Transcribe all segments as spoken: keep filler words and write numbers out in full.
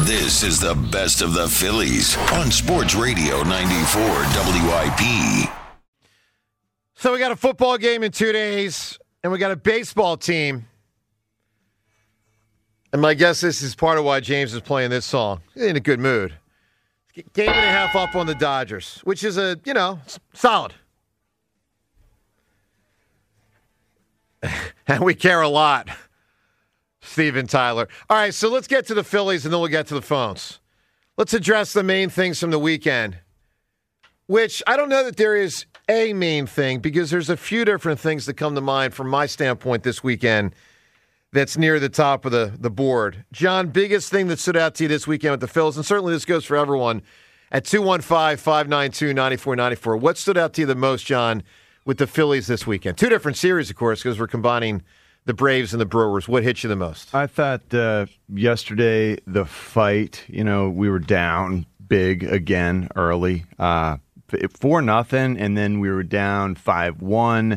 This is the best of the Phillies on Sports Radio ninety-four W I P. So we got a football game in two days, and we got a baseball team. And my guess this is part of why James is playing this song. He's in a good mood. Game and a half up on the Dodgers, which is a, you know, solid. And we care a lot. Steven Tyler. All right, so let's get to the Phillies, and then we'll get to the phones. Let's address the main things from the weekend, which I don't know that there is a main thing, because there's a few different things that come to mind from my standpoint this weekend that's near the top of the, the board. John, biggest thing that stood out to you this weekend with the Phillies, and certainly this goes for everyone, at two one five, five nine two, nine four nine four. What stood out to you the most, John, with the Phillies this weekend? Two different series, of course, because we're combining the Braves and the Brewers. What hit you the most? I thought uh, yesterday the fight, you know, we were down big again early, uh, four nothing, and then we were down five one.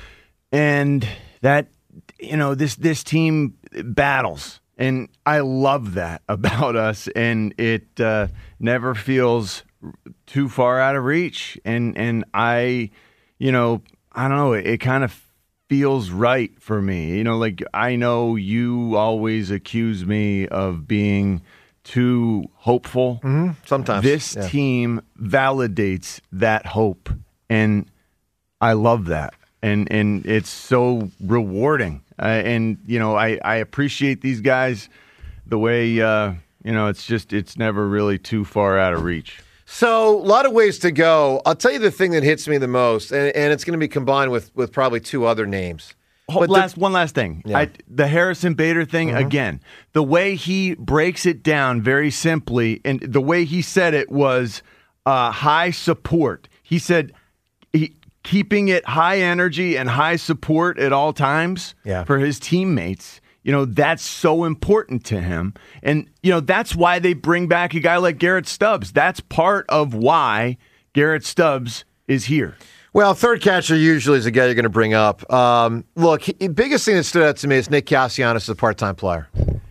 And that, you know, this this team battles, and I love that about us, and it uh, never feels too far out of reach. And, and I, you know, I don't know, it, it kind of feels right for me. You know, like, I know you always accuse me of being too hopeful. Mm-hmm. Sometimes. This yeah. team validates that hope, and I love that. And and it's so rewarding. Uh, and, you know, I, I appreciate these guys the way, uh, you know, it's just, it's never really too far out of reach. So, a lot of ways to go. I'll tell you the thing that hits me the most, and, and it's going to be combined with, with probably two other names. But last, the, one last thing. Yeah. I, the Harrison Bader thing, mm-hmm. again, the way he breaks it down very simply, and the way he said it was uh, high support. He said he, keeping it high energy and high support at all times yeah. for his teammates. You know, that's so important to him. And, you know, that's why they bring back a guy like Garrett Stubbs. That's part of why Garrett Stubbs is here. Well, third catcher usually is a guy you're going to bring up. Um, look, the biggest thing that stood out to me is Nick Castellanos is a part-time player.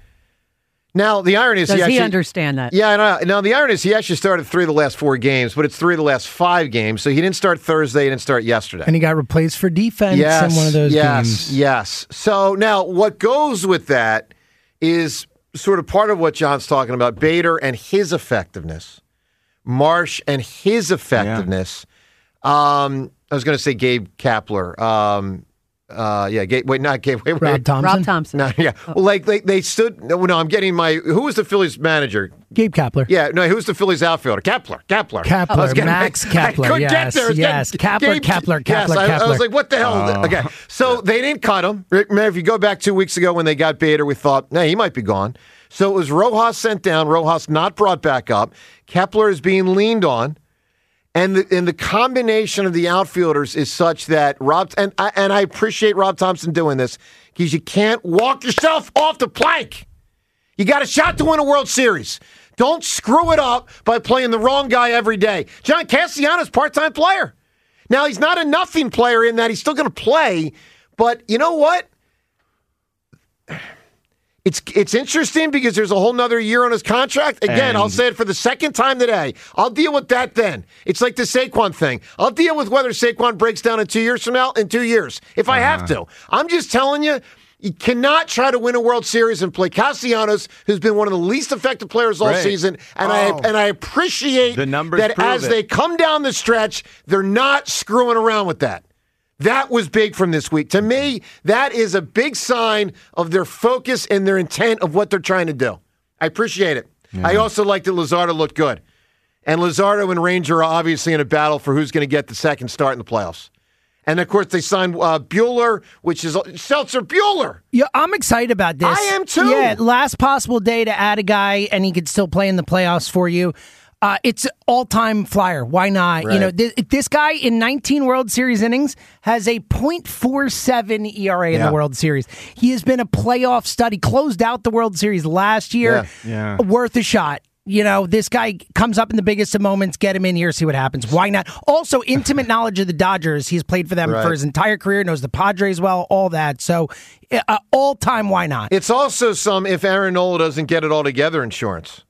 Now, the irony is Does he actually... he understand that? Yeah, I know. Now, the irony is he actually started three of the last four games, but it's three of the last five games, so he didn't start Thursday, he didn't start yesterday. And he got replaced for defense yes, in one of those yes, games. Yes, yes. So, now, what goes with that is sort of part of what John's talking about, Bader and his effectiveness, Marsh and his effectiveness. Yeah. Um, I was going to say Gabe Kapler. Um Uh, yeah, Gabe, wait, not Gabe. Wait, wait. Rob Thompson. Rob Thompson. No, yeah. Well, like they, they stood. No, no, I'm getting my. Who was the Phillies manager? Gabe Kapler. Yeah, no, who's the Phillies outfielder? Kapler. Kapler. Kapler. Getting, Max I, Kapler. I couldn't yes, get there. Yes. Getting, Kapler, Gabe, Kapler. Kapler. Yes, Kapler. I, I was like, what the hell? Oh. Okay, so they didn't cut him. Remember, if you go back two weeks ago when they got Bader, we thought, nah, he might be gone. So it was Rojas sent down. Rojas not brought back up. Kepler is being leaned on. And the, and the combination of the outfielders is such that Rob, and I, and I appreciate Rob Thompson doing this, because you can't walk yourself off the plank. You got a shot to win a World Series. Don't screw it up by playing the wrong guy every day. John Castellanos, part-time player. Now, he's not a nothing player in that he's still going to play, but you know what? It's it's interesting because there's a whole nother year on his contract. Again, and I'll say it for the second time today. I'll deal with that then. It's like the Saquon thing. I'll deal with whether Saquon breaks down in two years from now, in two years, if I have to. I'm just telling you, you cannot try to win a World Series and play Castellanos, who's been one of the least effective players all right. season. And oh. I and I appreciate the numbers that as it. they come down the stretch, they're not screwing around with that. That was big from this week. To me, that is a big sign of their focus and their intent of what they're trying to do. I appreciate it. Yeah. I also like that Luzardo looked good. And Luzardo and Ranger are obviously in a battle for who's going to get the second start in the playoffs. And, of course, they signed uh, Buehler, which is Seltzer Buehler. Yeah, I'm excited about this. I am, too. Yeah, last possible day to add a guy, and he could still play in the playoffs for you. Uh, it's an all-time flyer. Why not? Right. You know, th- this guy in nineteen World Series innings has a point four seven E R A in yeah. the World Series. He has been a playoff stud. He closed out the World Series last year. Yeah. Yeah. Worth a shot. You know, this guy comes up in the biggest of moments. Get him in here, see what happens. Why not? Also, intimate knowledge of the Dodgers. He's played for them right. for his entire career, knows the Padres well, all that. So, uh, all-time, why not? It's also some if Aaron Nola doesn't get it all together insurance.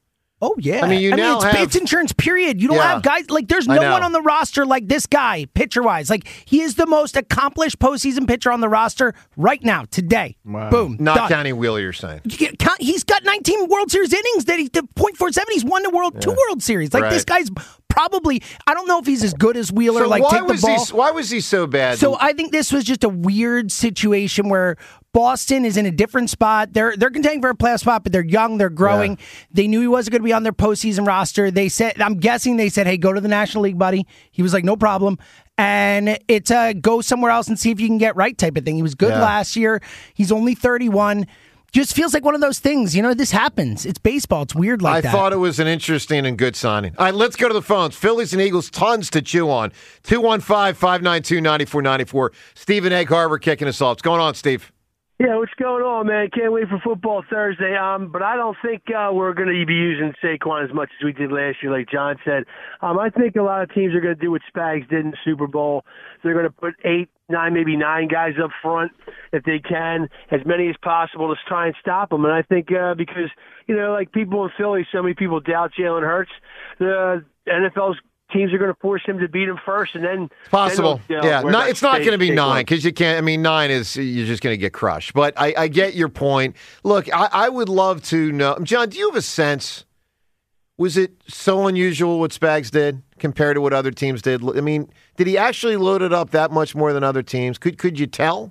Oh, yeah. I mean, you I now mean, it's, have- it's insurance, period. You don't Yeah. have guys, like, there's I no know. one on the roster like this guy, pitcher-wise. Like, he is the most accomplished postseason pitcher on the roster right now, today. Wow. Boom. Not done. counting Wheeler, you're saying. You can count- He's got nineteen World Series innings that he, the point four seven, he's won the World, two World Series. Like, Right. this guy's probably, I don't know if he's as good as Wheeler, So like, why take the was ball. he? Why was he so bad? So I think this was just a weird situation where Boston is in a different spot. They're they're contending for a playoff spot, but they're young, they're growing. Yeah. They knew he wasn't going to be on their postseason roster. They said, I'm guessing they said, "Hey, go to the National League, buddy." He was like, "No problem." And it's a go somewhere else and see if you can get right type of thing. He was good Yeah. last year. He's only thirty-one. Just feels like one of those things. You know, this happens. It's baseball. It's weird like I that. thought it was an interesting and good signing. All right, let's go to the phones. Phillies and Eagles, tons to chew on. two one five, five nine two, nine four nine four. Stephen Egg Harbor kicking us off. What's going on, Steve? Yeah, what's going on, man? Can't wait for football Thursday. Um, but I don't think uh, we're going to be using Saquon as much as we did last year, like John said. Um, I think a lot of teams are going to do what Spags did in the Super Bowl. They're going to put eight, nine, maybe nine guys up front if they can, as many as possible to try and stop them. And I think uh, because, you know, like people in Philly, so many people doubt Jalen Hurts, the N F L's teams are going to force him to beat him first, and then It's possible. then they'll, yeah, uh, not, it's not going to be take nine one. because you can't. I mean, nine is you're just going to get crushed. But I, I get your point. Look, I, I would love to know, John. Do you have a sense? Was it so unusual what Spags did compared to what other teams did? I mean, did he actually load it up that much more than other teams? Could could you tell?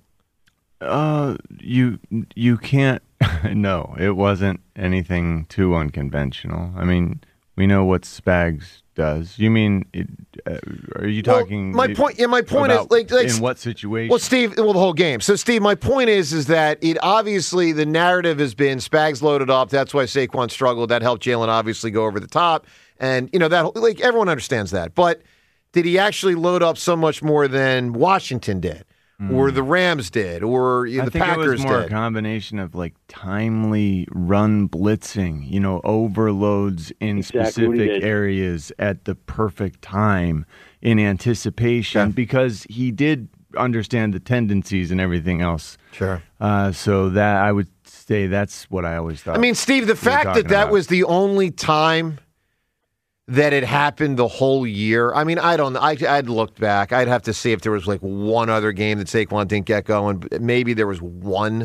Uh, you you can't. No, it wasn't anything too unconventional. I mean, we know what Spags does. You mean? It, uh, are you Well, talking? my point. Yeah, my point is about like, like in what situation? Well, Steve, well, the whole game. So, Steve, my point is, is that it obviously the narrative has been Spags loaded up. That's why Saquon struggled. That helped Jalen obviously go over the top, and you know that like everyone understands that. But did he actually load up so much more than Washington did, or the Rams did, or you know, I the think Packers it was more did? a combination of like timely run blitzing, you know, overloads in Exactly what he specific did. areas at the perfect time in anticipation Yeah. because he did understand the tendencies and everything else. Sure. Uh, so that I would say that's what I always thought. I mean, Steve, the we were fact that talking that about. was the only time that it happened the whole year. I mean, I don't. I, I'd looked back. I'd have to see if there was like one other game that Saquon didn't get going. Maybe there was one.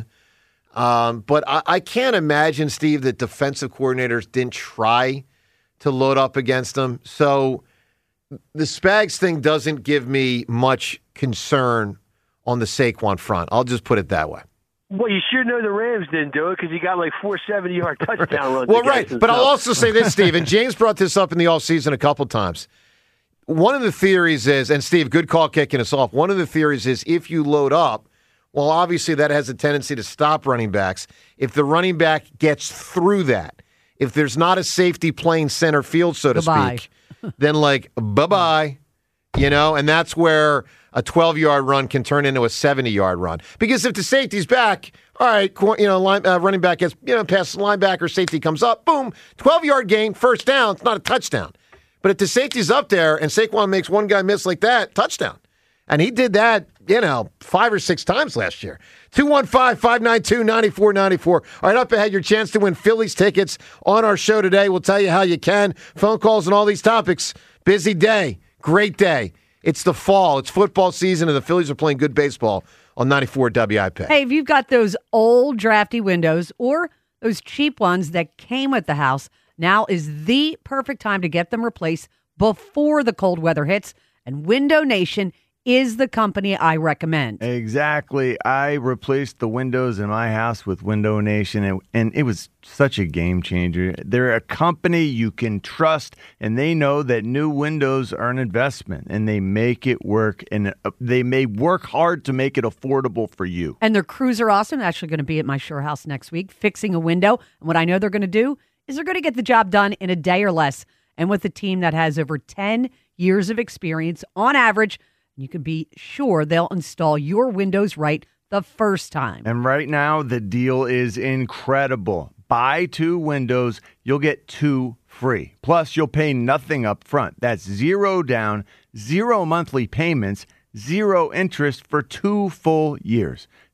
Um, but I, I can't imagine, Steve, that defensive coordinators didn't try to load up against them. So the Spags thing doesn't give me much concern on the Saquon front. I'll just put it that way. Well, you sure know the Rams didn't do it because he got like four seventy-yard touchdown runs. Well, against right. them. But I'll So- also say this, Steve, and James brought this up in the offseason a couple times. One of the theories is, and Steve, good call kicking us off. One of the theories is if you load up, well, obviously that has a tendency to stop running backs. If the running back gets through that, if there's not a safety playing center field, so to Goodbye. speak, then like, bye-bye. You know, and that's where a twelve-yard run can turn into a seventy-yard run. Because if the safety's back, all right, you know, line, uh, running back gets, you know, past the linebacker, safety comes up, boom, twelve-yard gain, first down. It's not a touchdown. But if the safety's up there and Saquon makes one guy miss like that, touchdown. And he did that, you know, five or six times last year. two one five, five nine two, nine four nine four. All right, up ahead, your chance to win Phillies tickets on our show today. We'll tell you how you can. Phone calls and all these topics. Busy day. Great day. It's the fall. It's football season, and the Phillies are playing good baseball on ninety-four W I P. Hey, if you've got those old drafty windows or those cheap ones that came with the house, now is the perfect time to get them replaced before the cold weather hits. And Window Nation is the company I recommend. Exactly. I replaced the windows in my house with Window Nation, and, and it was such a game changer. They're a company you can trust, and they know that new windows are an investment, and they make it work, and uh, they may work hard to make it affordable for you. And their crews are awesome. Actually going to be at my Sure House next week, fixing a window. And what I know they're going to do is they're going to get the job done in a day or less. And with a team that has over ten years of experience on average, you can be sure they'll install your windows right the first time. And right now, the deal is incredible. Buy two windows, you'll get two free. Plus, you'll pay nothing up front. That's zero down, zero monthly payments, zero interest for two full years.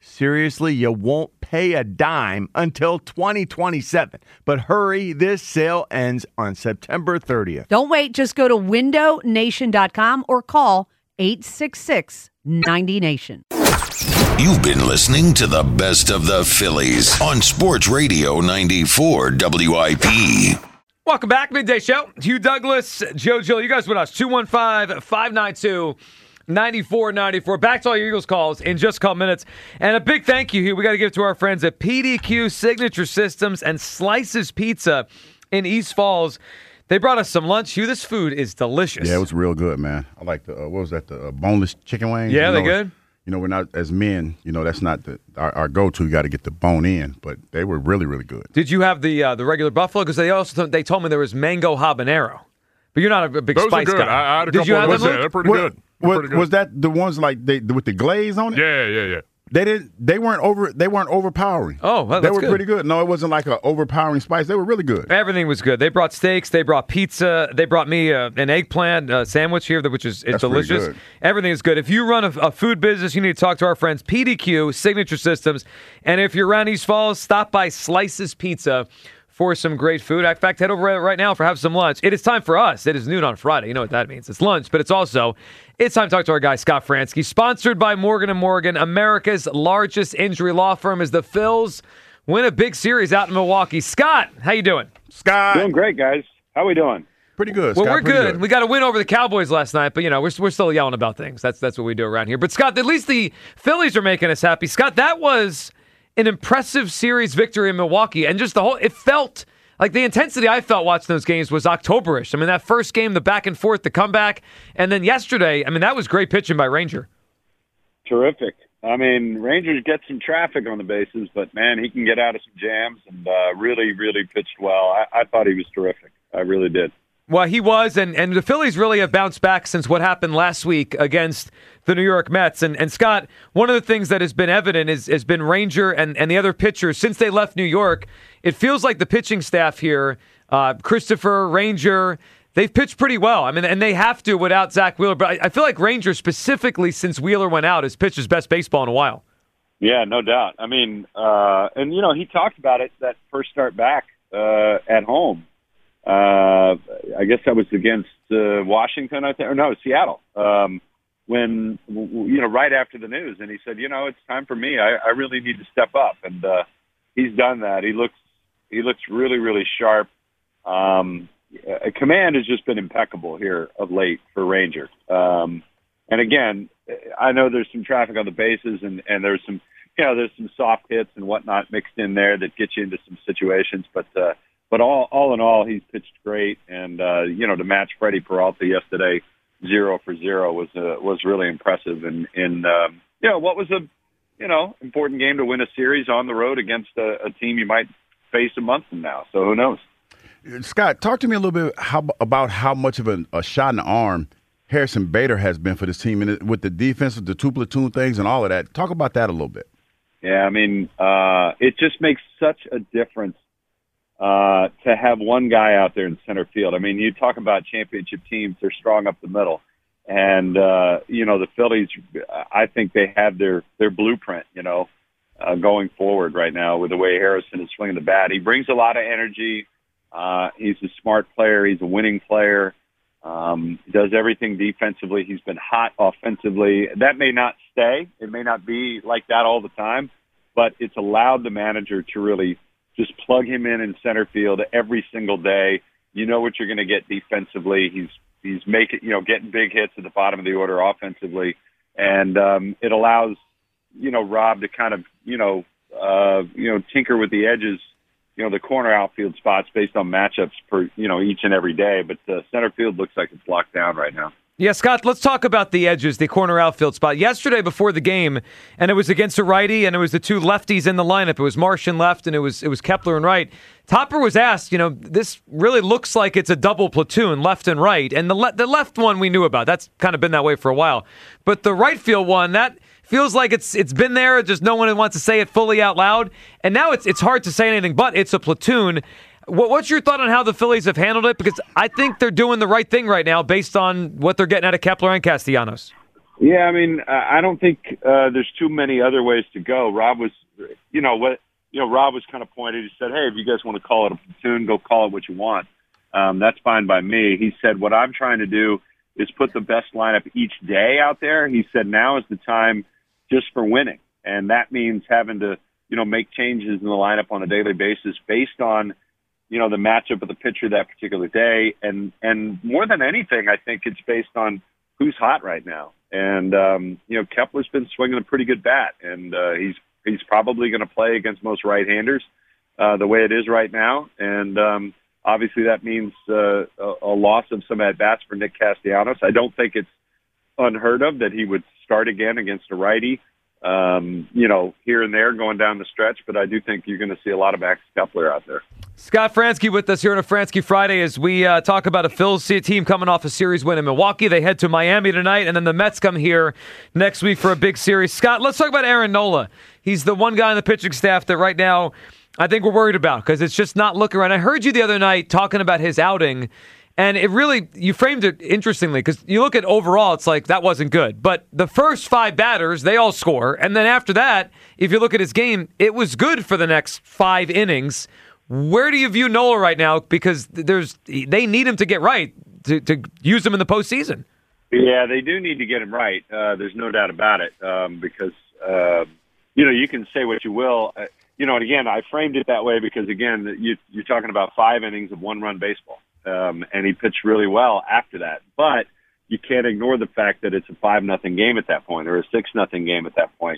Seriously, you won't pay a dime until twenty twenty-seven. But hurry, this sale ends on September thirtieth. Don't wait. Just go to window nation dot com or call eight six six, ninety nation. You've been listening to the best of the Phillies on Sports Radio ninety-four W I P. Welcome back, Midday Show. Hugh Douglas, Joe Gill, you guys with us. two one five, five nine two, nine four nine four. Back to all your Eagles calls in just a couple minutes. And a big thank you here. We got to give it to our friends at P D Q Signature Systems and Slices Pizza in East Falls. They brought us some lunch. Hugh, this food is delicious. Yeah, it was real good, man. I like the, uh, what was that, the uh, boneless chicken wings? Yeah, you they know, good? You know, we're not, as men, you know, that's not the, our, our go-to. You got to get the bone in, but they were really, really good. Did you have the uh, the regular buffalo? Because they also they told me there was mango habanero. But you're not a big Those spice are good. guy. I, I had a Did couple you have of those. them? Yeah, they're pretty What- good. They're what- pretty good. Was that the ones like they with the glaze on it? Yeah, yeah, yeah. They didn't. They weren't over. They weren't overpowering. Oh, well, they that's were good. pretty good. No, it wasn't like an overpowering spice. They were really good. Everything was good. They brought steaks. They brought pizza. They brought me uh, an eggplant uh, sandwich here, which is it's That's pretty delicious. good. Everything is good. If you run a, a food business, you need to talk to our friends P D Q Signature Systems. And if you're around East Falls, stop by Slices Pizza for some great food. In fact, head over right now for have some lunch. It is time for us. It is noon on Friday. You know what that means. It's lunch, but it's also it's time to talk to our guy Scott Fransky, sponsored by Morgan and Morgan, America's largest injury law firm. As the Phils win a big series out in Milwaukee. Scott, how you doing? Scott, Doing great, guys. How we doing? pretty good. Well, Scott, we're pretty good. We got a win over the Cowboys last night, but you know we're we're still yelling about things. That's that's what we do around here. But Scott, at least the Phillies are making us happy. Scott, that was an impressive series victory in Milwaukee, and just the whole it felt. Like, the intensity I felt watching those games was October-ish. I mean, that first game, the back and forth, the comeback. And then yesterday, I mean, that was great pitching by Ranger. Terrific. I mean, Rangers get some traffic on the bases, but, man, he can get out of some jams and uh, really, really pitched well. I, I thought he was terrific. I really did. Well, he was, and, and the Phillies really have bounced back since what happened last week against the New York Mets. And, and Scott, one of the things that has been evident is has been Ranger and, and the other pitchers since they left New York. It feels like the pitching staff here, uh, Christopher, Ranger, they've pitched pretty well. I mean, and they have to without Zach Wheeler. But I, I feel like Ranger specifically since Wheeler went out has pitched his best baseball in a while. Yeah, no doubt. I mean, uh, and, you know, he talked about it that first start back uh, at home. Uh, I guess that was against uh, Washington, I think, or no, Seattle. Um, when you know, right after the news, and he said, you know, it's time for me. I, I really need to step up, and uh, he's done that. He looks, he looks really, really sharp. Um, command has just been impeccable here of late for Ranger. Um, and again, I know there's some traffic on the bases, and and there's some, you know, there's some soft hits and whatnot mixed in there that get you into some situations, but. Uh, But all, all in all, he's pitched great, and uh, you know, to match Freddie Peralta yesterday, zero for zero, was uh, was really impressive. And in um, you know, what was a you know important game to win a series on the road against a, a team you might face a month from now. So who knows? Scott, talk to me a little bit how, about how much of a, a shot in the arm Harrison Bader has been for this team, and it, with the defense, with the two platoon things, and all of that. Talk about that a little bit. Yeah, I mean, uh, it just makes such a difference. Uh, to have one guy out there in center field. I mean, you talk about championship teams, they're strong up the middle. And, uh, you know, the Phillies, I think they have their, their blueprint, you know, uh, going forward right now with the way Harrison is swinging the bat. He brings a lot of energy. Uh, he's a smart player. He's a winning player. Um, he does everything defensively. He's been hot offensively. That may not stay. It may not be like that all the time, but it's allowed the manager to really just plug him in in center field every single day. You know what you're going to get defensively. He's he's making you know getting big hits at the bottom of the order offensively, and um, it allows you know Rob to kind of you know uh, you know tinker with the edges, you know the corner outfield spots based on matchups per you know each and every day. But uh, center field looks like it's locked down right now. Yeah, Scott, let's talk about the edges, the corner outfield spot. Yesterday before the game, and it was against a righty, and it was the two lefties in the lineup. It was Marsh in left, and it was it was Kepler in right. Topper was asked, you know, this really looks like it's a double platoon, left and right. And the le- the left one we knew about. That's kind of been that way for a while. But the right field one, that feels like it's it's been there, just no one wants to say it fully out loud. And now it's it's hard to say anything but it's a platoon. What's your thought on how the Phillies have handled it? Because I think they're doing the right thing right now based on what they're getting out of Kepler and Castellanos. Yeah, I mean, I don't think uh, there's too many other ways to go. Rob was, you know, what you know, Rob was kind of pointed. He said, "Hey, if you guys want to call it a platoon, go call it what you want. Um, that's fine by me." He said, "What I'm trying to do is put the best lineup each day out there." He said, "Now is the time just for winning, and that means having to, you know, make changes in the lineup on a daily basis based on, you know, the matchup of the pitcher that particular day, and and more than anything, I think it's based on who's hot right now." And, um, you know, Kepler's been swinging a pretty good bat, and uh, he's he's probably going to play against most right-handers uh, the way it is right now. And um, obviously that means uh, a, a loss of some at-bats for Nick Castellanos. I don't think it's unheard of that he would start again against a righty, um, you know, here and there going down the stretch. But I do think you're going to see a lot of Max Kepler out there. Scott Franzke with us here on a Franzke Friday as we uh, talk about a Phils team coming off a series win in Milwaukee. They head to Miami tonight, and then the Mets come here next week for a big series. Scott, let's talk about Aaron Nola. He's the one guy on the pitching staff that right now I think we're worried about because it's just not looking right. I heard you the other night talking about his outing, and it really, you framed it interestingly because you look at overall, it's like that wasn't good. But the first five batters, they all score. And then after that, if you look at his game, it was good for the next five innings. Where do you view Nola right now? Because there's they need him to get right to, to use him in the postseason. Yeah, they do need to get him right. Uh, there's no doubt about it um, because, uh, you know, you can say what you will. Uh, you know, and again, I framed it that way because, again, you, you're talking about five innings of one-run baseball, um, and he pitched really well after that. But you can't ignore the fact that it's a five nothing game at that point or a six nothing game at that point.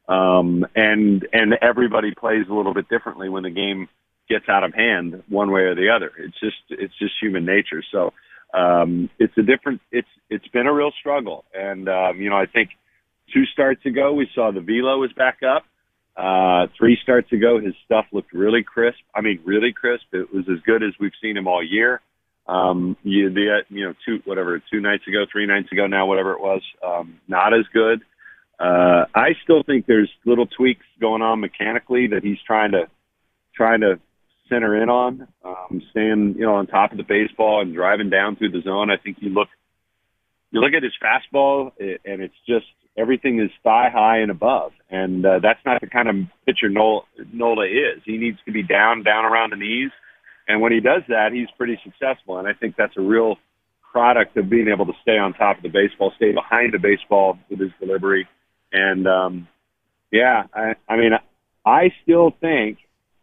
Um, and and everybody plays a little bit differently when the game gets out of hand one way or the other. It's just it's just human nature. So um, it's a different. It's it's been a real struggle. And um, you know, I think two starts ago we saw the velo was back up. Uh, three starts ago, his stuff looked really crisp. I mean, really crisp. It was as good as we've seen him all year. Um, you, the, you know, two whatever two nights ago, three nights ago now, whatever it was, um, not as good. Uh, I still think there's little tweaks going on mechanically that he's trying to trying to. center in on, um, staying, you know, on top of the baseball and driving down through the zone. I think you look, you look at his fastball and it's just, everything is thigh high and above. And, uh, that's not the kind of pitcher Nola, Nola is. He needs to be down, down around the knees. And when he does that, he's pretty successful. And I think that's a real product of being able to stay on top of the baseball, stay behind the baseball with his delivery. And, um, yeah, I, I mean, I still think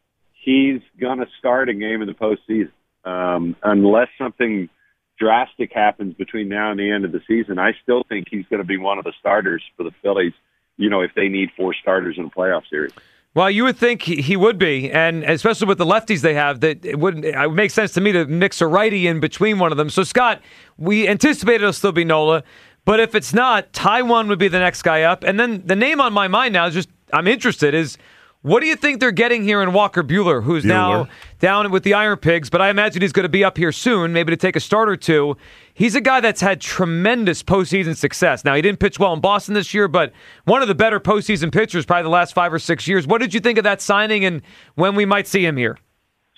he's going to start a game in the postseason. Um, unless something drastic happens between now and the end of the season, I still think he's going to be one of the starters for the Phillies, you know, if they need four starters in a playoff series. Well, you would think he would be, and especially with the lefties they have, that it would it would make sense to me to mix a righty in between one of them. So, Scott, we anticipate it'll still be Nola, but if it's not, Taijuan would be the next guy up. And then the name on my mind now is just, I'm interested, is what do you think they're getting here in Walker Buehler, who's Buehler. now down with the Iron Pigs, but I imagine he's going to be up here soon, maybe to take a start or two. He's a guy that's had tremendous postseason success. Now, he didn't pitch well in Boston this year, but one of the better postseason pitchers probably the last five or six years. What did you think of that signing and when we might see him here?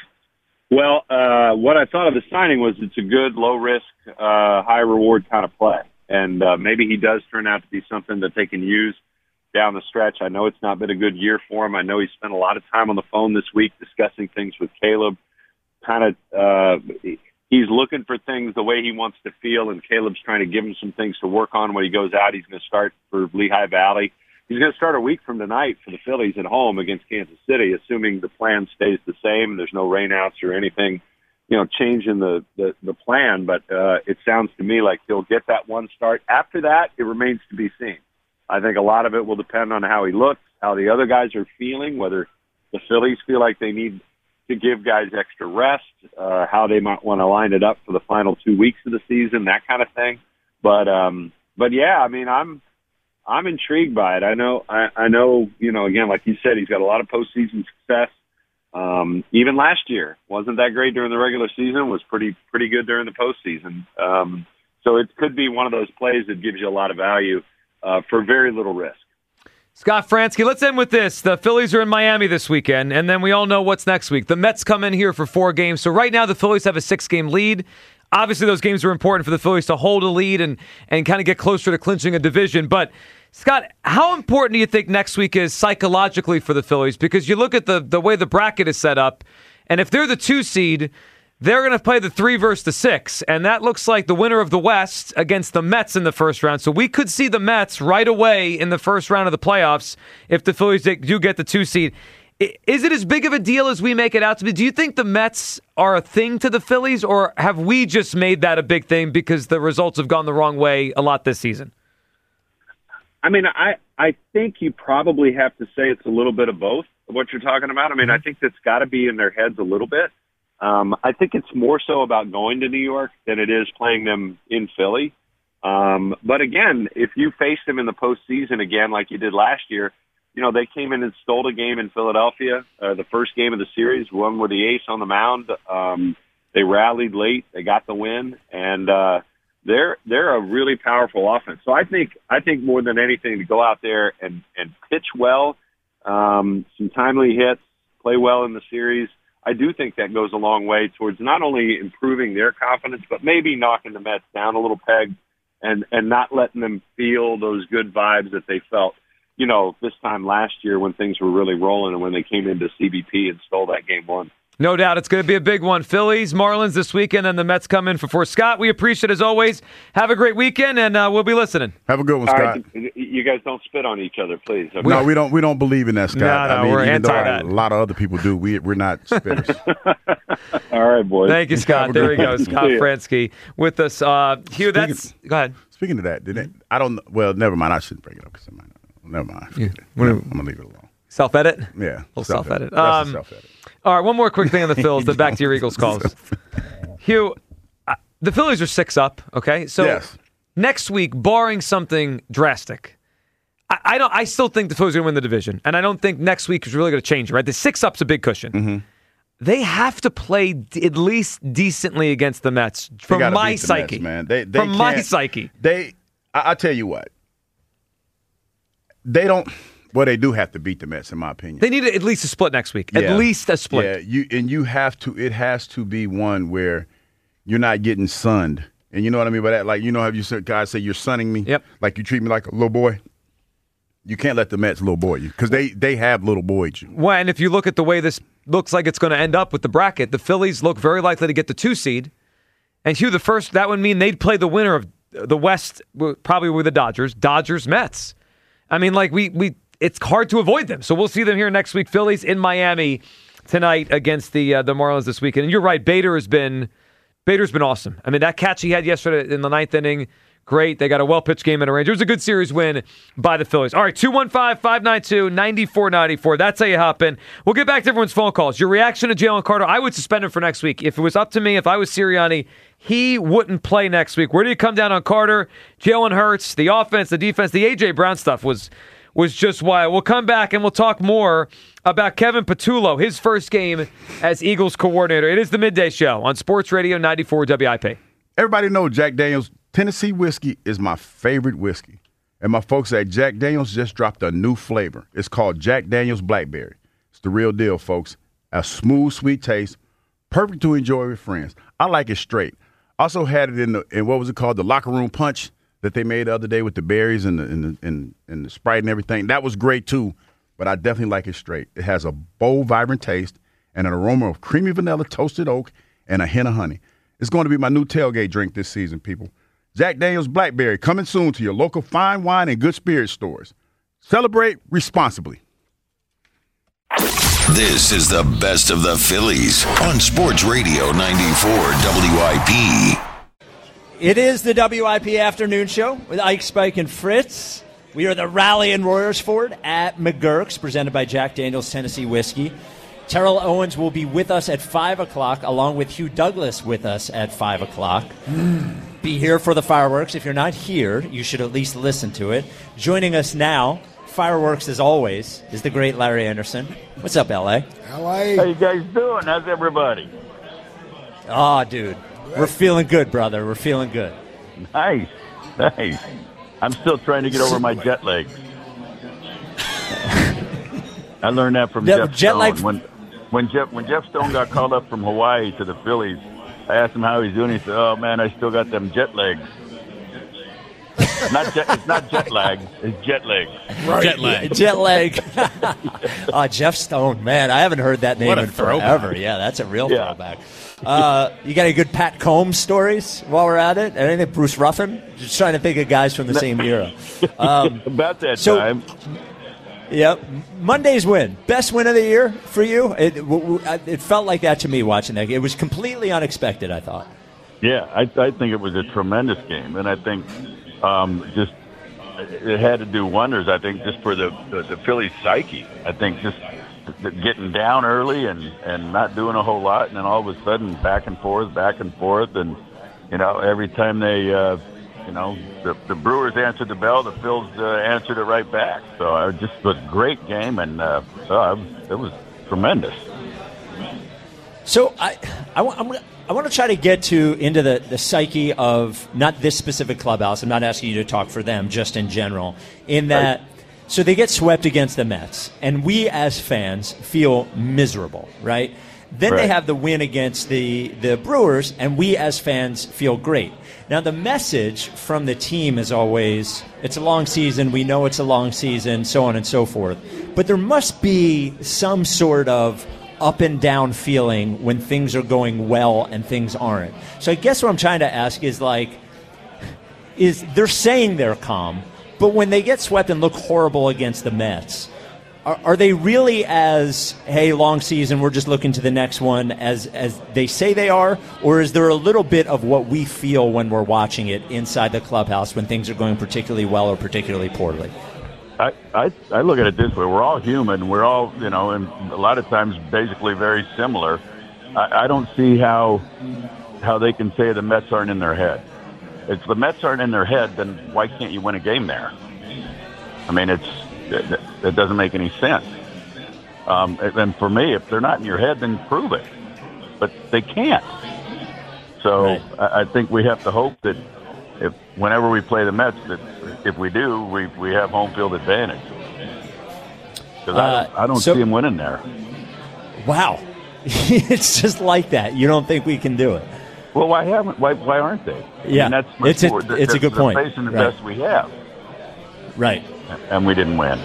Well, uh, what I thought of the signing was it's a good, low-risk, uh, high-reward kind of play. And uh, maybe he does turn out to be something that they can use down the stretch. I know it's not been a good year for him. I know he spent a lot of time on the phone this week discussing things with Caleb. Kind of, uh, he's looking for things the way he wants to feel, and Caleb's trying to give him some things to work on when he goes out. He's going to start for Lehigh Valley. He's going to start a week from tonight for the Phillies at home against Kansas City, assuming the plan stays the same. There's no rainouts or anything, you know, changing the, the, the plan. But uh, it sounds to me like he'll get that one start. After that, it remains to be seen. I think a lot of it will depend on how he looks, how the other guys are feeling, whether the Phillies feel like they need to give guys extra rest, uh, how they might want to line it up for the final two weeks of the season, that kind of thing. But, um, but yeah, I mean, I'm, I'm intrigued by it. I know, I, I know, you know, again, like you said, he's got a lot of postseason success. Um, even last year wasn't that great during the regular season, was pretty, pretty good during the postseason. Um, so it could be one of those plays that gives you a lot of value. Uh, for very little risk. Scott Franzke, let's end with this. The Phillies are in Miami this weekend, and then we all know what's next week. The Mets come in here for four games. So right now the Phillies have a six-game lead. Obviously, those games are important for the Phillies to hold a lead and, and kind of get closer to clinching a division. But, Scott, how important do you think next week is psychologically for the Phillies? Because you look at the, the way the bracket is set up, and if they're the two seed, they're going to play the three versus the six, and that looks like the winner of the West against the Mets in the first round. So we could see the Mets right away in the first round of the playoffs if the Phillies do get the two seed. Is it as big of a deal as we make it out to be? Do you think the Mets are a thing to the Phillies, or have we just made that a big thing because the results have gone the wrong way a lot this season? I mean, I, I think you probably have to say it's a little bit of both of what you're talking about. I mean, I think that's got to be in their heads a little bit. Um, I think it's more so about going to New York than it is playing them in Philly. Um, but again, if you face them in the postseason again like you did last year, you know, they came in and stole a game in Philadelphia, uh, the first game of the series, one with the ace on the mound. Um, they rallied late. They got the win, and uh, they're they're a really powerful offense. So I think I think more than anything to go out there and, and pitch well, um, some timely hits, play well in the series. I do think that goes a long way towards not only improving their confidence, but maybe knocking the Mets down a little peg and, and not letting them feel those good vibes that they felt, you know, this time last year when things were really rolling and when they came into C B P and stole that game one. No doubt. It's going to be a big one. Phillies, Marlins this weekend, and the Mets come in for four. Scott, we appreciate it as always. Have a great weekend, and uh, we'll be listening. Have a good one, All Scott. right, you guys don't spit on each other, please. Okay? No, we don't. We don't believe in that, Scott. No, no, I mean, we're even anti though that. A lot of other people do. We we're not spitters. All right, boys. Thank you, Scott. There he goes. Scott See ya. Fransky with us. Uh, Hugh, that's go ahead. Speaking of that, did it, I don't. Well, never mind. I shouldn't bring it up because I might not. Never mind. Yeah. No, I'm gonna leave it alone. Self-edit? Yeah, Little self-edit. That's Um, a self-edit. All right, one more quick thing on the Phils, then back to your Eagles calls. Hugh, uh, the Phillies are six up, okay? So Yes. next week, barring something drastic, I, I don't. I still think the Phillies are going to win the division, and I don't think next week is really going to change it, right? The six up's a big cushion. Mm-hmm. They have to play d- at least decently against the Mets They from gotta my beat the psyche. Mets, man. They, they from my can't- psyche. They, I, I tell you what, they don't. Well, they do have to beat the Mets, in my opinion. They need at least a split next week. Yeah. At least a split. Yeah, you and you have to. It has to be one where you're not getting sunned, and you know what I mean by that. Like, you know how you said, guys say you're sunning me. Yep. Like you treat me like a little boy. You can't let the Mets little boy you because they they have little boyed you. Well, and if you look at the way this looks like it's going to end up with the bracket, the Phillies look very likely to get the two seed. And Hugh, the first, that would mean they'd play the winner of the West, probably with the Dodgers, Dodgers, Mets. I mean, like, we, we it's hard to avoid them. So we'll see them here next week. Phillies in Miami tonight against the uh, the Marlins this weekend. And you're right, Bader has been Bader's been awesome. I mean, that catch he had yesterday in the ninth inning, great. They got a well-pitched game at a range. It was a good series win by the Phillies. All right, two one five, five nine two, nine four nine four. That's how you hop in. We'll get back to everyone's phone calls. Your reaction to Jalen Carter, I would suspend him for next week. If it was up to me, if I was Sirianni, he wouldn't play next week. Where do you come down on Carter? Jalen Hurts, the offense, the defense, the A J. Brown stuff was was just wild. We'll come back and we'll talk more about Kevin Patullo, his first game as Eagles coordinator. It is the Midday Show on Sports Radio ninety-four W I P. Everybody knows Jack Daniels Tennessee whiskey is my favorite whiskey. And my folks at Jack Daniels just dropped a new flavor. It's called Jack Daniels Blackberry. It's the real deal, folks. A smooth, sweet taste, perfect to enjoy with friends. I like it straight. Also had it in the in what was it called? The locker room punch that they made the other day with the berries and the and the, and, and the Sprite and everything. That was great too, but I definitely like it straight. It has a bold, vibrant taste and an aroma of creamy vanilla, toasted oak, and a hint of honey. It's going to be my new tailgate drink this season, people. Jack Daniels Blackberry, coming soon to your local fine wine and good spirit stores. Celebrate responsibly. This is the best of the Phillies on Sports Radio ninety-four W I P. It is the W I P Afternoon Show with Ike, Spike, and Fritz. We are the Rally in Royersford at McGurk's, presented by Jack Daniels Tennessee Whiskey. Terrell Owens will be with us at five o'clock, along with Hugh Douglas with us at five o'clock. Be here for the fireworks. If you're not here, you should at least listen to it. Joining us now, fireworks as always, is the great Larry Anderson. What's up, L A? How you guys doing? How's everybody? Aw, oh, dude. We're feeling good, brother. We're feeling good. Nice. Nice. I'm still trying to get over my jet lag. I learned that from The Jeff jet Stone. lag- When, when, Jeff, when Jeff Stone got called up from Hawaii to the Phillies, I asked him how he's doing. He said, "Oh man, I still got them jet legs." not jet, it's not jet lag. It's jet leg. Right. Jet lag. Jet lag. uh, Jeff Stone, man, I haven't heard that name What a in throwback. forever. Yeah, that's a real Yeah. throwback. Uh, you got any good Pat Combs stories while we're at it? Anything Bruce Ruffin? Just trying to think of guys from the same era. Um, About that so- time. Yep. Monday's win. Best win of the year for you? It, w- w- it felt like that to me watching that. It was completely unexpected, I thought. Yeah, I, I think it was a tremendous game, and I think um, just it had to do wonders. I think just for the the, the Phillies' psyche. I think just getting down early and and not doing a whole lot, and then all of a sudden back and forth, back and forth, and you know every time they, uh, you know, the, the Brewers answered the bell, the Phils uh, answered it right back. So uh, it just was a great game, and uh, uh, it was tremendous. So I, I, want, I'm gonna, I want to try to get to into the, the psyche of not this specific clubhouse. I'm not asking you to talk for them, just in general. In that, right. So they get swept against the Mets, and we as fans feel miserable, right? Then right. they have the win against the, the Brewers, and we as fans feel great. Now, the message from the team is always, it's a long season, we know it's a long season, so on and so forth. But there must be some sort of up and down feeling when things are going well and things aren't. So I guess what I'm trying to ask is, like, is they're saying they're calm, but when they get swept and look horrible against the Mets, Are, are they really as, hey, long season, we're just looking to the next one, as as they say they are? Or is there a little bit of what we feel when we're watching it inside the clubhouse when things are going particularly well or particularly poorly? I, I, I look at it this way. We're all human. We're all, you know, and a lot of times basically very similar. I, I don't see how how they can say the Mets aren't in their head. If the Mets aren't in their head, then why can't you win a game there? I mean, it's It, it doesn't make any sense. Um, and for me, if they're not in your head, then prove it. But they can't. So right. I, I think we have to hope that if whenever we play the Mets, that if we do, we, we have home field advantage. Because uh, I don't, I don't so, see them winning there. Wow. It's just like that. You don't think we can do it? Well, why haven't? Why, why aren't they? Yeah, I mean, that's it's a, the, it's the, a good the point. Facing the right. best we have. Right. And we didn't win.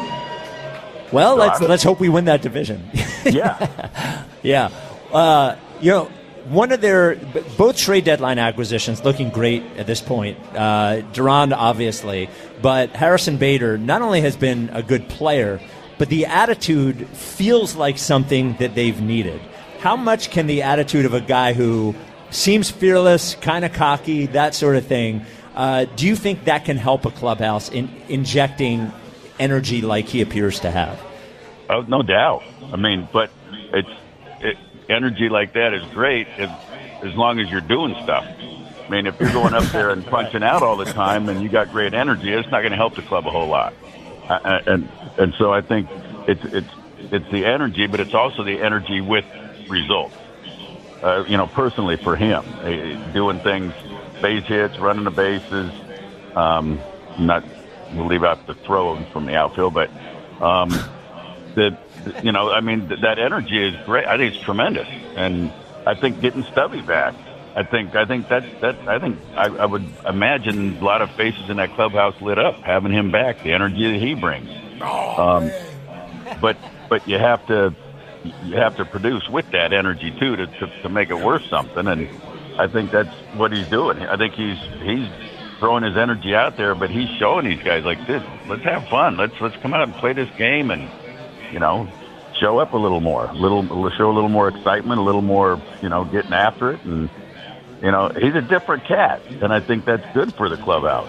Well, so let's let's hope we win that division. Yeah. yeah. Uh, you know, one of their both trade deadline acquisitions looking great at this point. Uh, Duran, obviously, but Harrison Bader not only has been a good player, but the attitude feels like something that they've needed. How much can the attitude of a guy who seems fearless, kind of cocky, that sort of thing, Uh, do you think that can help a clubhouse in injecting energy like he appears to have? Oh, no doubt. I mean, but it's it, energy like that is great if, as long as you're doing stuff. I mean, if you're going up there and punching out all the time and you got great energy, it's not going to help the club a whole lot. Uh, and and so I think it's it's it's the energy, but it's also the energy with results. Uh, you know, personally for him, uh, doing things. Base hits, running the bases. Um, not we'll leave out the throw from the outfield, but um, the you know, I mean, th- that energy is great. I think it's tremendous, and I think getting Stubby back. I think I think that's that. I think I, I would imagine a lot of faces in that clubhouse lit up having him back. The energy that he brings. Um, but but you have to you have to produce with that energy too to to, to make it worth something. And I think that's what he's doing. I think he's he's throwing his energy out there, but he's showing these guys like this. Let's have fun. Let's let's come out and play this game, and you know, show up a little more, a little show a little more excitement, a little more, you know, getting after it. And you know, he's a different cat, and I think that's good for the clubhouse.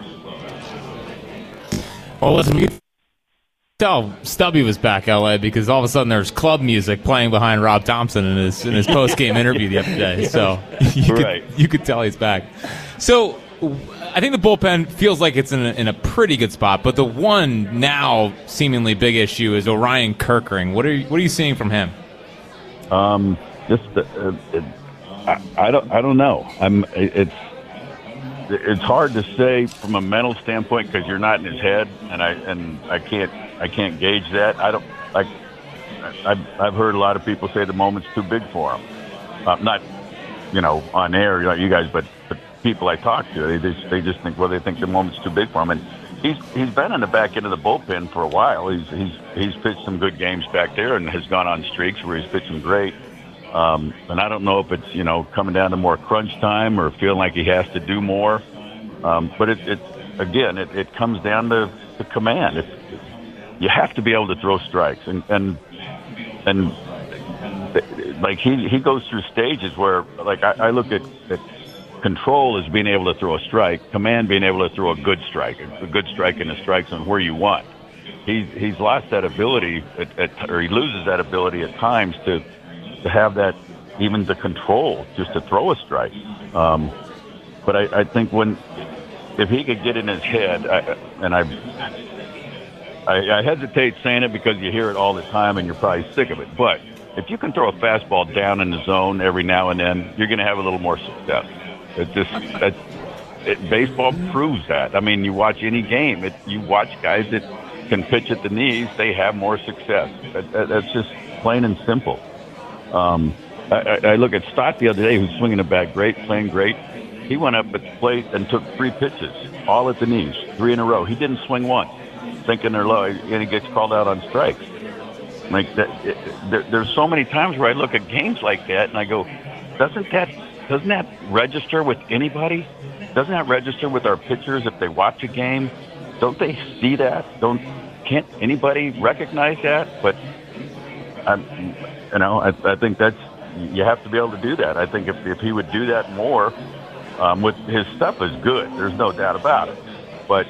Well, listen, you tell Stubby was back, L A, because all of a sudden there's club music playing behind Rob Thompson in his in his post game interview the other day. So you right. could you could tell he's back. So I think the bullpen feels like it's in a, in a pretty good spot, but the one now seemingly big issue is Orion Kerkering. What are you, what are you seeing from him? Um, just uh, it, I, I don't I don't know. I'm it's. It's hard to say from a mental standpoint because you're not in his head, and I and I can't I can't gauge that. I don't like. I've I've heard a lot of people say the moment's too big for him. Uh, not you know, on air, not you guys, but, but people I talk to, they just, they just think, well, they think the moment's too big for him. And he's he's been in the back end of the bullpen for a while. He's he's he's pitched some good games back there and has gone on streaks where he's pitching great. Um, and I don't know if it's, you know, coming down to more crunch time or feeling like he has to do more. Um, but it, it again, it, it comes down to the command. It's, you have to be able to throw strikes, and and and like he he goes through stages where, like I, I look at, at control as being able to throw a strike, command being able to throw a good strike, a good strike in the strike zone where you want. He's he's lost that ability, at, at, or he loses that ability at times to to have that, even to control, just to throw a strike. Um, but I, I think when if he could get in his head, I, and I, I I hesitate saying it because you hear it all the time and you're probably sick of it, but if you can throw a fastball down in the zone every now and then, you're going to have a little more success. It just it, it, baseball proves that. I mean, you watch any game, it, you watch guys that can pitch at the knees, they have more success. That, that, that's just plain and simple. Um, I, I look at Stott the other day, who's swinging the bat great, playing great. He went up at the plate and took three pitches, all at the knees, three in a row. He didn't swing one, thinking they're low, and he gets called out on strikes. Like that, it, there, there's so many times where I look at games like that and I go, doesn't that doesn't that register with anybody? Doesn't that register with our pitchers if they watch a game? Don't they see that? Don't can't anybody recognize that? But I'm, you know, I, I think that's you have to be able to do that. I think if if he would do that more, um, with his stuff is good. There's no doubt about it. But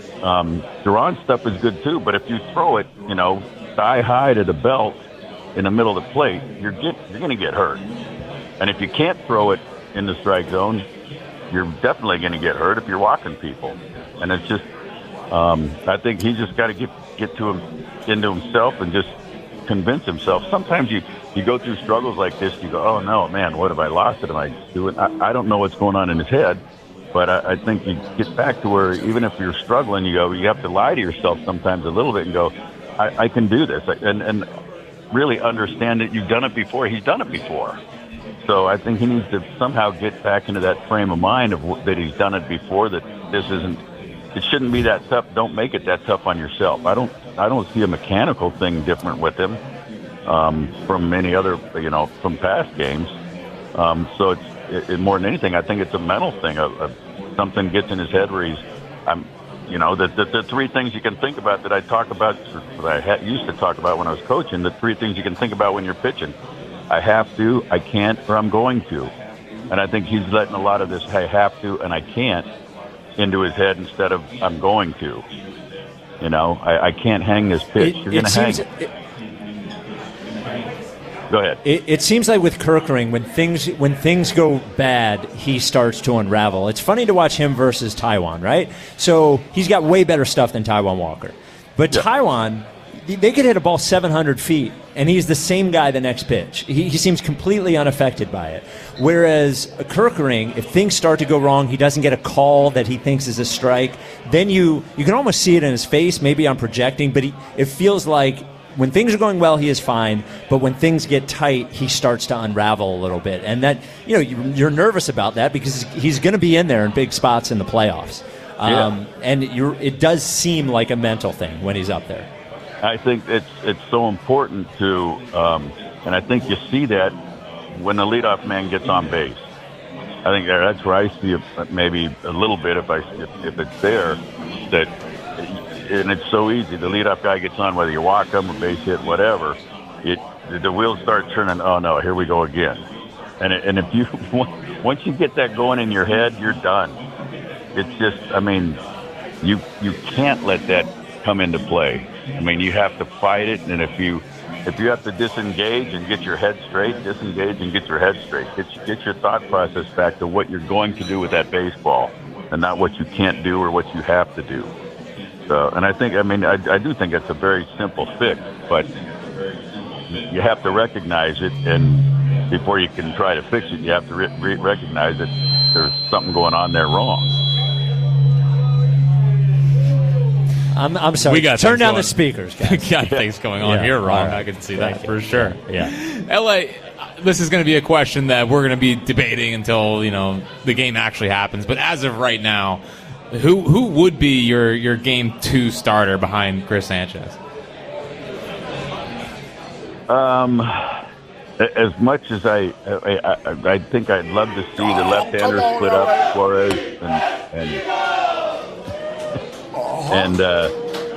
um, Duran's stuff is good too. But if you throw it, you know, thigh high to the belt in the middle of the plate, you're get, you're going to get hurt. And if you can't throw it in the strike zone, you're definitely going to get hurt if you're walking people. And it's just, um, I think he's just got to get get to him into himself and just convince himself. Sometimes you, you go through struggles like this, you go, oh no, man, what have I lost? What am I doing? I, I don't know what's going on in his head, but I, I think you get back to where even if you're struggling, you go, you have to lie to yourself sometimes a little bit and go, I, I can do this, and and really understand that you've done it before. He's done it before. So I think he needs to somehow get back into that frame of mind of that he's done it before, that this isn't, it shouldn't be that tough. Don't make it that tough on yourself. I don't I don't see a mechanical thing different with him um, from any other, you know, from past games. Um, so it's it, it, more than anything, I think it's a mental thing. A, a, something gets in his head where he's, I'm, you know, the, the, the three things you can think about that I talk about, that I ha- used to talk about when I was coaching, the three things you can think about when you're pitching. I have to, I can't, or I'm going to. And I think he's letting a lot of this I have to and I can't into his head instead of I'm going to. You know, I, I can't hang this pitch. It, You're going to hang it. it. Go ahead. It, it seems like with Kerkering, when things when things go bad, he starts to unravel. It's funny to watch him versus Taijuan, right? So he's got way better stuff than Taijuan Walker. But yeah. Taijuan, they could hit a ball seven hundred feet, and he's the same guy the next pitch. He, he seems completely unaffected by it. Whereas a Kerkering, if things start to go wrong, he doesn't get a call that he thinks is a strike, then you, you can almost see it in his face. Maybe I'm projecting, but he, it feels like when things are going well, he is fine. But when things get tight, he starts to unravel a little bit. And that, you know, you're nervous about that because he's going to be in there in big spots in the playoffs. Um, yeah. And you're, it does seem like a mental thing when he's up there. I think it's it's so important to, um, and I think you see that when the leadoff man gets on base. I think that's where I see it, maybe a little bit if I if, if it's there, that, and it's so easy. The leadoff guy gets on, whether you walk him or base hit, whatever. It the wheels start turning. Oh no, here we go again. And it, and if you once you get that going in your head, you're done. It's just, I mean, you you can't let that come into play. I mean, you have to fight it, and if you if you have to disengage and get your head straight, disengage and get your head straight. Get get your thought process back to what you're going to do with that baseball, and not what you can't do or what you have to do. So, and I think, I mean, I, I do think it's a very simple fix, but you have to recognize it, and before you can try to fix it, you have to re- re- recognize that there's something going on there wrong. I'm, I'm sorry. We got Turn down going. the speakers, guys. We got things going on yeah, here, Ron. Right. I can see Thank that you. for sure. Yeah. L A, this is going to be a question that we're going to be debating until, you know, the game actually happens. But as of right now, who who would be your, your game two starter behind Chris Sanchez? Um, as much as I, I, I, I think I'd love to see the left-hander split up Suarez and and and uh,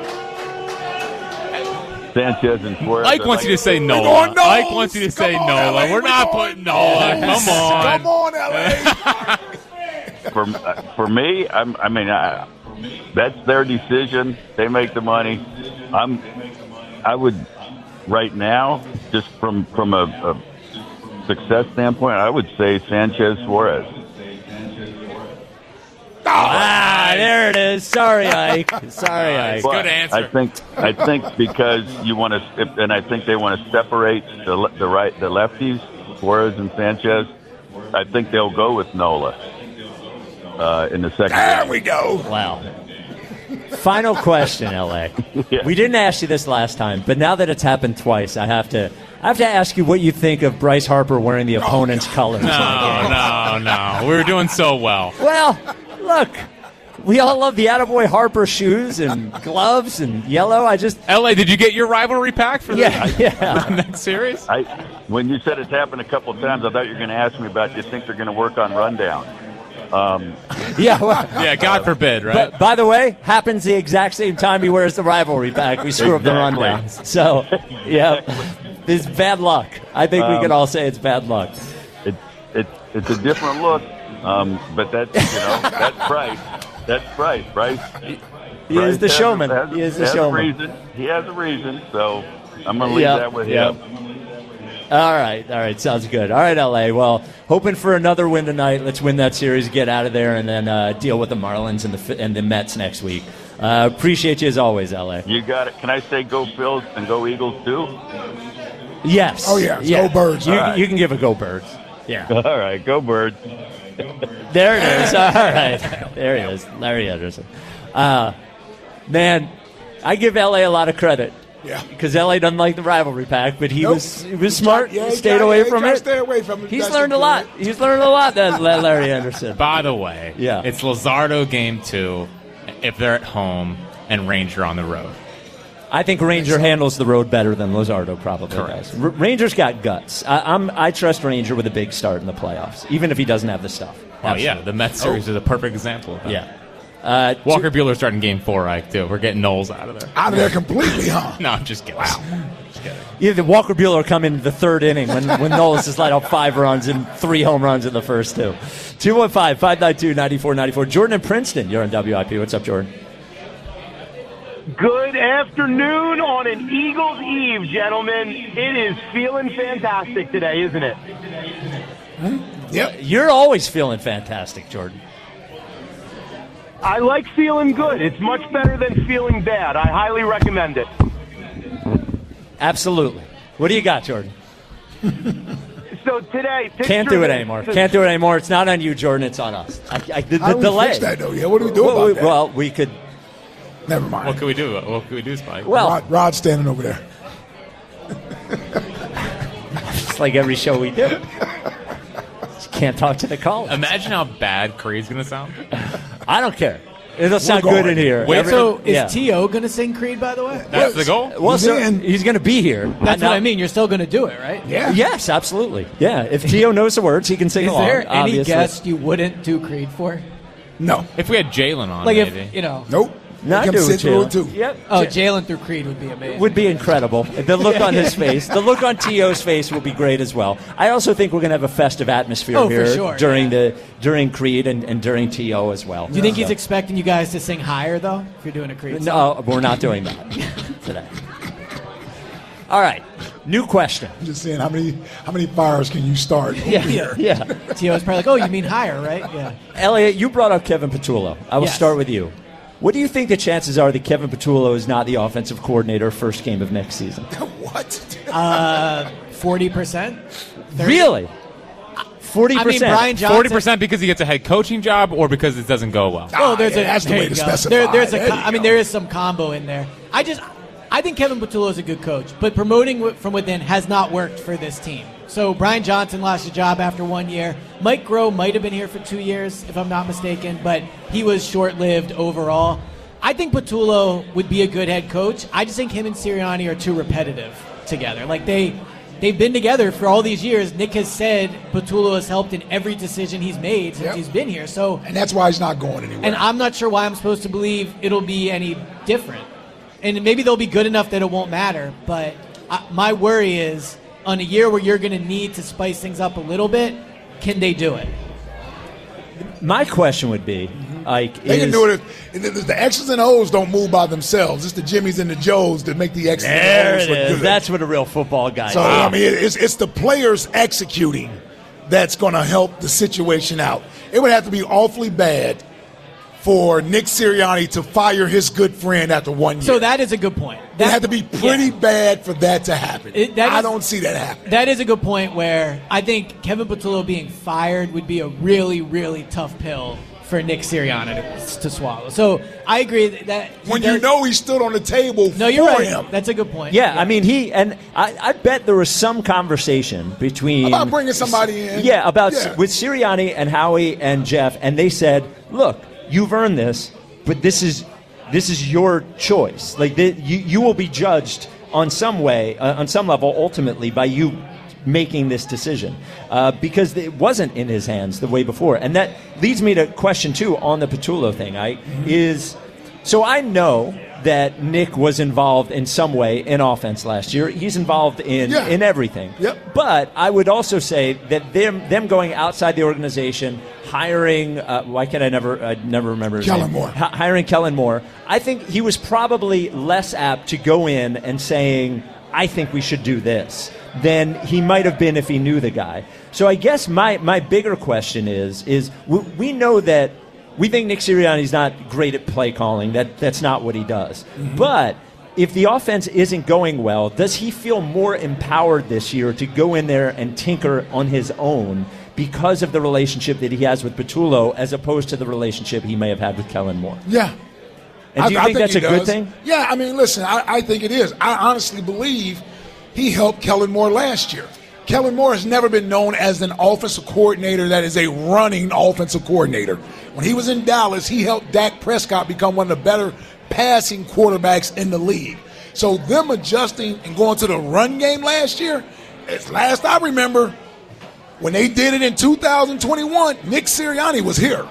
Sanchez and Suarez. Ike wants you to say Nola. Ike wants you to say Nola. We're not putting Nola. Come on. Come on, L A. For uh, for me, I'm, I mean, I, that's their decision. They make the money. I'm. I would right now, just from from a, a success standpoint, I would say Sanchez Suarez. Ah, there it is. Sorry, Ike. Sorry, Ike. But Good answer. I think I think because you want to, and I think they want to separate the le- the right the lefties, Suarez and Sanchez. I think they'll go with Nola uh, in the second. There round. we go. Wow. Final question, L A. Yeah. We didn't ask you this last time, but now that it's happened twice, I have to I have to ask you what you think of Bryce Harper wearing the opponent's colors. No, no, no. We were doing so well. Well, look, we all love the Attaboy Harper shoes and gloves and yellow. I just L A, did you get your rivalry pack for the, yeah, yeah. the next series? I, when you said it's happened a couple of times, I thought you were going to ask me about. Do you think they're going to work on rundown? Um, yeah, well, yeah. God forbid, right? But, by the way, happens the exact same time he wears the rivalry pack. We screw Exactly. up the rundowns. So, yeah, it's bad luck. I think we Um, can all say it's bad luck. It's it's it's a different look, um, but that's you know that's Bryce. That's Bryce. Bryce. He is the has- showman. has- He is the has showman. A reason. He has a reason. So I'm going to leave Yep, that with yep. him. All right, all right, sounds good. All right, L A. Well, hoping for another win tonight. Let's win that series, get out of there, and then uh, deal with the Marlins and the and the Mets next week. Uh, appreciate you as always, L A. You got it. Can I say go Phils and go Eagles too? Yes. Oh, yeah. yeah. Go Birds. You, All right. you can give a go Birds. Yeah. All right, go Birds. There it is. All right. There he is. Larry Anderson. Uh, man, I give L A a lot of credit. Yeah. Because L A doesn't like the rivalry pack, but he Nope. was he was smart. Yeah, he he stayed got- away yeah, he from tried to it. stay away from it. He's That's learned a lot. important. He's learned a lot, that Larry Anderson. By the way, Yeah. it's Luzardo game two if they're at home and Ranger on the road. I think Ranger handles the road better than Luzardo probably Correct. does. R- Ranger's got guts. I, I'm, I trust Ranger with a big start in the playoffs, even if he doesn't have the stuff. Oh, yeah. The Mets series is a perfect example of that. Yeah. Uh, Walker Buehler starting game four, Ike, too. We're getting Knowles out of there. Out of there completely, huh? No, I'm just kidding. Just kidding. Either Walker Buehler come in the third inning when, when Knowles just let out five runs and three home runs in the first two. two one five, five nine two, nine four nine four. Jordan in Princeton, you're on W I P. What's up, Jordan? Good afternoon on an Eagles Eve, gentlemen. It is feeling fantastic today, isn't it? Yep. You're always feeling fantastic, Jordan. I like feeling good. It's much better than feeling bad. I highly recommend it. Absolutely. What do you got, Jordan? So today, Can't do it anymore. Can't do it anymore. It's not on you, Jordan. It's on us. I, I, the How the do we delay. fix that, though? Yeah, what do we do well, about we, that? Well, we could. Never mind. What can we do? What can we do, Spike? Well, Rod, Rod's standing over there. it's like every show we do. Just can't talk to the caller. Imagine how bad Creed's going to sound. I don't care. It'll sound going. good in here. Wait, Every- So is yeah. T O going to sing Creed, by the way? That's the goal? Well, He's so in. he's going to be here. That's Now- what I mean. You're still going to do it, right? Yeah. Yes, absolutely. Yeah, if T O knows the words, he can sing Is along. there any obviously. guest you wouldn't do Creed for? No. If we had Jalen on, Like maybe. if, you know. Nope. Not Come do sit through Jalen. it, too. Yep. Oh, J- Jalen through Creed would be amazing. would be incredible. The look on his face, the look on T O's face will be great as well. I also think we're going to have a festive atmosphere Oh, for here sure, during yeah. the during Creed and, and during T O as well. Do you think he's So- expecting you guys to sing higher, though, if you're doing a Creed song? No, we're not doing that today. All right, new question. I'm just saying, how many how many fires can you start over Yeah, here? yeah. T O's probably like, oh, you mean higher, right? Yeah. Elliot, you brought up Kevin Petullo. I will Yes. start with you. What do you think the chances are that Kevin Petullo is not the offensive coordinator first game of next season? What? Uh, forty percent? Really? forty I mean, percent. Brian Johnson. Forty percent because he gets a head coaching job, or because it doesn't go well. Oh, there's Ah, yeah, a that's the there way you to go. specify. There, there's a. There co- you I mean, go. there is some combo in there. I just, I think Kevin Petullo is a good coach, but promoting wi- from within has not worked for this team. So Brian Johnson lost his job after one year. Mike Groh might have been here for two years, if I'm not mistaken, but he was short-lived overall. I think Patullo would be a good head coach. I just think him and Sirianni are too repetitive together. Like they, they've been together for all these years. Nick has said Patullo has helped in every decision he's made since Yep. he's been here. So, And that's why he's not going anywhere. and I'm not sure why I'm supposed to believe it'll be any different. And maybe they'll be good enough that it won't matter. But I, my worry is on a year where you're going to need to spice things up a little bit, can they do it? My question would be, like, They is, can do it. If, the, the X's and O's don't move by themselves. It's the Jimmies and the Joes that make the X's there and O's it look is. good. That's what a real football guy So is. I mean, it's it's the players executing that's going to help the situation out. It would have to be awfully bad for Nick Sirianni to fire his good friend after one year. So that is a good point. It had to be pretty bad for that to happen. It- that I is- don't see that happening. That is a good point where I think Kevin Patullo being fired would be a really, really tough pill for Nick Sirianni to, to swallow. So I agree that, that When you know he stood on the table no, you're for right. him. That's a good point. Yeah, I mean, he and I, I bet there was some conversation between About bringing somebody in. Yeah, about Yeah. with Sirianni and Howie and Jeff, and they said, "Look, you've earned this, but this is this is your choice. Like the, you, you will be judged on some way, uh, on some level, ultimately by you." Making this decision uh, because it wasn't in his hands the way before, and that leads me to question two on the Patullo thing. I is so I know that Nick was involved in some way in offense last year. He's involved in Yeah. in everything. Yep. But I would also say that them them going outside the organization, hiring uh, why can't I never I never remember his Kellen name. Moore. H- hiring Kellen Moore. I think he was probably less apt to go in and saying, I think we should do this, than he might have been if he knew the guy. So I guess my, my bigger question is, is we, we know that we think Nick Sirianni's not great at play calling. That, that's not what he does. Mm-hmm. But if the offense isn't going well, does he feel more empowered this year to go in there and tinker on his own because of the relationship that he has with Patullo as opposed to the relationship he may have had with Kellen Moore? Yeah. And do you I, think I that's he a good does. thing? Yeah, I mean, listen, I, I think it is. I honestly believe he helped Kellen Moore last year. Kellen Moore has never been known as an offensive coordinator that is a running offensive coordinator. When he was in Dallas, he helped Dak Prescott become one of the better passing quarterbacks in the league. So them adjusting and going to the run game last year, as last I remember, when they did it in two thousand twenty-one, Nick Sirianni was here.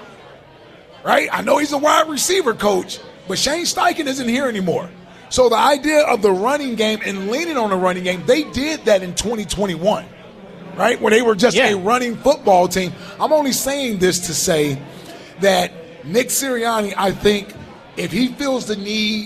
Right? I know he's a wide receiver coach, but Shane Steichen isn't here anymore. So the idea of the running game and leaning on the running game, they did that in twenty twenty-one, right? Where they were just Yeah. a running football team. I'm only saying this to say that Nick Sirianni, I think, if he feels the need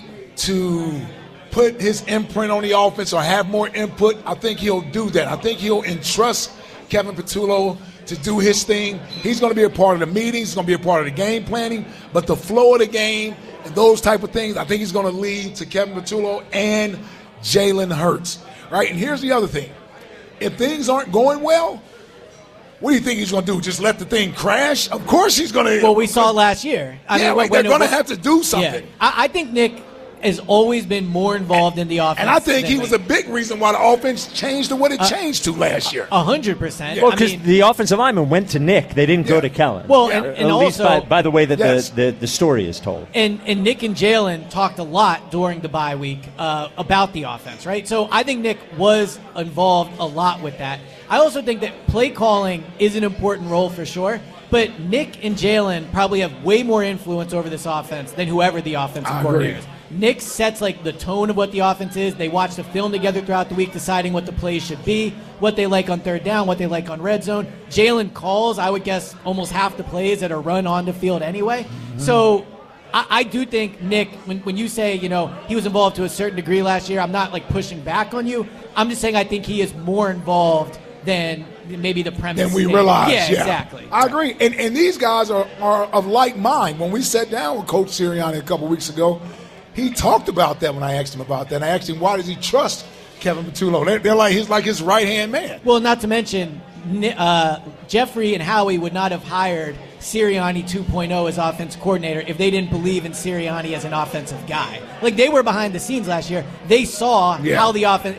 to put his imprint on the offense or have more input, I think he'll do that. I think he'll entrust Kevin Patullo to do his thing. He's going to be a part of the meetings. He's going to be a part of the game planning. But the flow of the game and those type of things, I think he's going to lead to Kevin Patullo and Jalen Hurts. Right? And here's the other thing. If things aren't going well, what do you think he's going to do? Just let the thing crash? Of course he's going to. Well, we saw last year. I yeah, mean, like when- they're going to when- have to do something. Yeah. I, I think Nick has always been more involved in the offense. And I think than he me. was a big reason why the offense changed to what it Uh, changed to last year. A hundred percent. Well, I because mean, the offensive lineman went to Nick. They didn't go to Kellen. Well, and- Or and at least also- by, by the way that Yes. the, the, the story is told. And and Nick and Jalen talked a lot during the bye week uh, about the offense, right? So I think Nick was involved a lot with that. I also think that play calling is an important role for sure, but Nick and Jalen probably have way more influence over this offense than whoever the offensive I coordinator agree. is. Nick sets like the tone of what the offense is. They watch the film together throughout the week, deciding what the plays should be, what they like on third down, what they like on red zone. Jalen calls, I would guess, almost half the plays that are run on the field anyway. So I, I do think Nick, when, when you say, you know, he was involved to a certain degree last year, I'm not like pushing back on you. I'm just saying I think he is more involved than maybe the premise. Than we is. realize. Yeah, Yeah, exactly. I agree. And and these guys are, are of like mind. When we sat down with Coach Sirianni a couple weeks ago, he talked about that when I asked him about that. And I asked him, why does he trust Kevin Patullo? They're, they're like he's like his right-hand man. Well, not to mention, Ni- uh, Jeffrey and Howie would not have hired Sirianni two point oh as offense coordinator if they didn't believe in Sirianni as an offensive guy. Like, they were behind the scenes last year. They saw Yeah. how the offense – and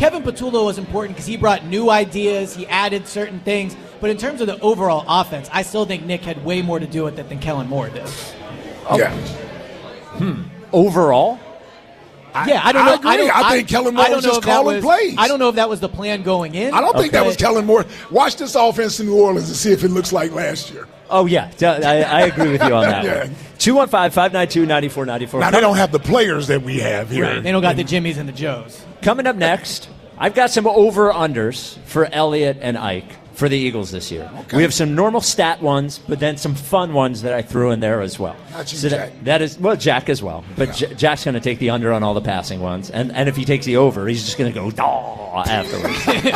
Kevin Patullo was important because he brought new ideas, he added certain things. But in terms of the overall offense, I still think Nick had way more to do with it than Kellen Moore did. Oh. Yeah. Hmm. Overall? Yeah, I don't know. I, agree. I, don't, I think I, Kellen Moore I don't was know just if that calling was, plays. I don't know if that was the plan going in. I don't think okay. that was Kellen Moore. Watch this offense in New Orleans and see if it looks like last year. Oh, yeah. I, I agree with you on that yeah. one. two one five, five nine two, nine four nine four. Now, they don't have the players that we have here. Right. They don't got the Jimmies and the Joes. Coming up next, I've got some over-unders for Elliott and Ike for the Eagles this year. Okay. We have some normal stat ones, but then some fun ones that I threw in there as well. Not you, so Jack. That, that is, well, Jack as well. But yeah. J- Jack's going to take the under on all the passing ones. And, and if he takes the over, he's just going to go, daw, afterwards.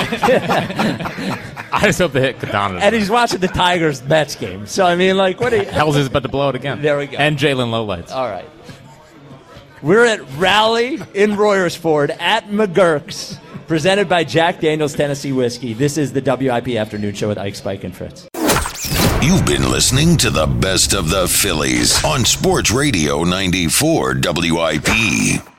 I just hope they hit Kadana. And he's watching the Tigers-Mets game. So, I mean, like, what are you... Hell's is about to blow it again. There we go. And Jalen Lowlights. All right. We're at Raleigh in Royersford at McGurk's, presented by Jack Daniel's Tennessee Whiskey. This is the W I P Afternoon Show with Ike, Spike, and Fritz. You've been listening to the best of the Phillies on Sports Radio ninety-four W I P.